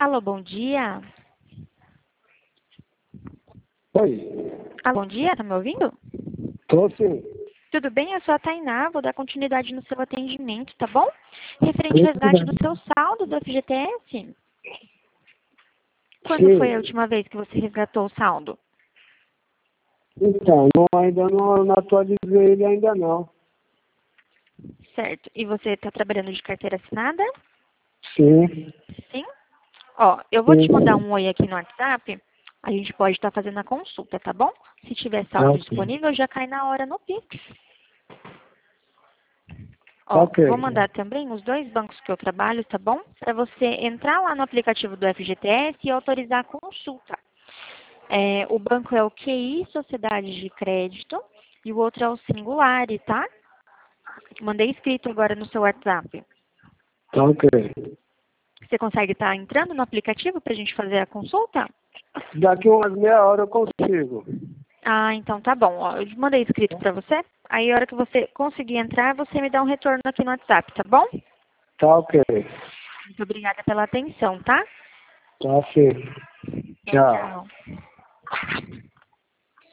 Alô, bom dia. Oi, Alô, bom dia, tá me ouvindo? tô sim. Tudo bem? Eu sou a Tainá, vou dar continuidade no seu atendimento, tá bom? Referente ao Muito resgate do bem. seu saldo do FGTS. Quando foi a Sim, última vez que você resgatou o saldo? então, ainda não atualizei ele ainda não. Certo. E você está trabalhando de carteira assinada? Sim, Sim? Ó, eu vou te mandar sim. um oi aqui no WhatsApp. A gente pode estar fazendo a consulta, tá bom? Se tiver Tá saldo ok. disponível, já cai na hora no Pix. Tá Ó, ok. vou mandar também os dois bancos que eu trabalho, tá bom? Para você entrar lá no aplicativo do FGTS e autorizar a consulta. O banco é o QI Sociedade de Crédito e o outro é o Singulari, tá? Mandei escrito agora no seu WhatsApp. Tá ok. Você consegue estar entrando no aplicativo para a gente fazer a consulta? Daqui umas meia hora eu consigo. Ah, então tá bom. Ó, eu mandei escrito para você. Aí, a hora que você conseguir entrar, você me dá um retorno aqui no WhatsApp, tá bom? Tá ok. Muito obrigada pela atenção, tá? Tá sim. Tchau, Tchau. tchau.